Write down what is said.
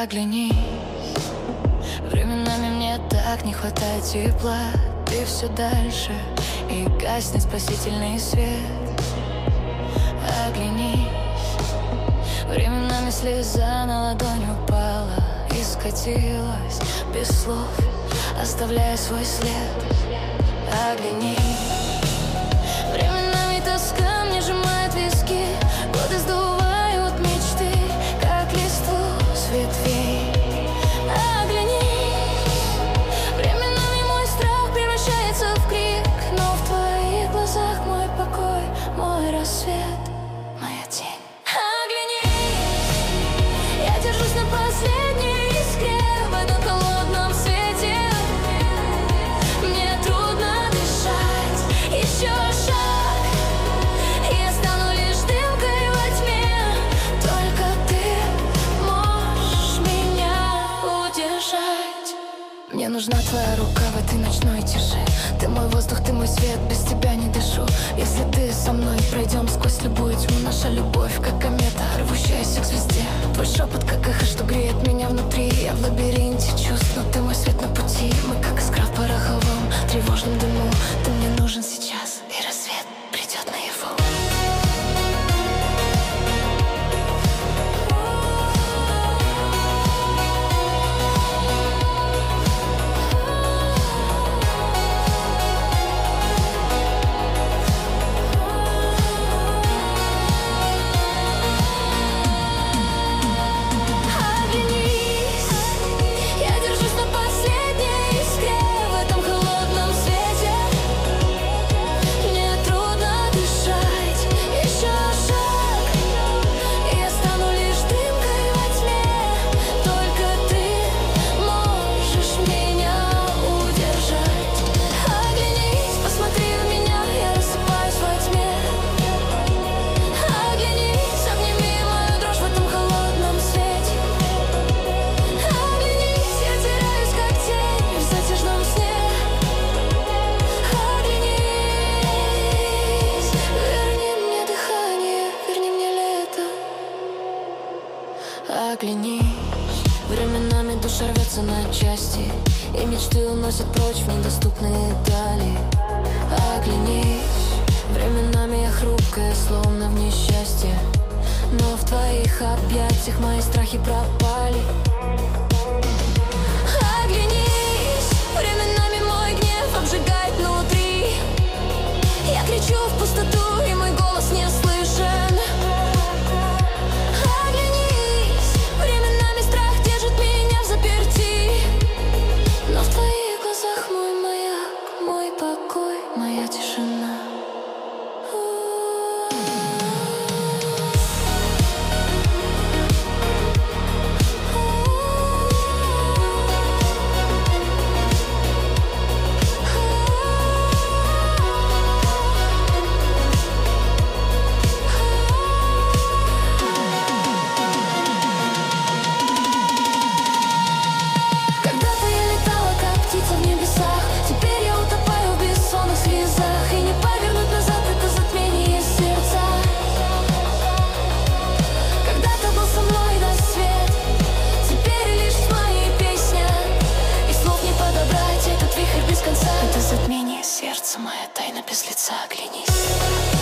Оглянись, временами мне так не хватает тепла. Ты все дальше, и гаснет спасительный свет. Оглянись, временами слеза на ладонь упала и скатилась без слов, оставляя свой след. Оглянись, временами тоска мне сжимает виски, годы сдувают мечты, как листву с ветвей. Оглянись, временами мой страх превращается в крик, но в твоих глазах мой покой, мой рассвет, моя тень. Оглянись, я держусь на последней искре в этом холодном свете. Мне трудно дышать, еще шаг, и я стану лишь дымкой во тьме. Только ты можешь меня удержать. Мне нужна твоя рука в этой ночной тиши. Ты мой воздух, ты мой свет, без тебя не дышу. Если ты со мной, пройдем сквозь любую тьму. Наша любовь, как комета, рвущаяся к звезде. Твой шепот, как эхо, что греет меня внутри. Я в лабиринте чувств, но ты мой свет на пути. Мы как искра в пороховом, тревожном дыму. Ты мне нужен сейчас, и рассвет придет наяву. Оглянись, временами душа рвется на части, и мечты уносят прочь в недоступные дали. Оглянись, временами я хрупкая, словно в несчастье, но в твоих объятиях мои страхи пропали. Оглянись, временами мой гнев обжигает внутри. Я кричу в пустоту, и мой голос не слышен. Но в твоих глазах мой маяк, мой покой, моя тишина. Это затмение сердца, моя тайна без лица. Оглянись.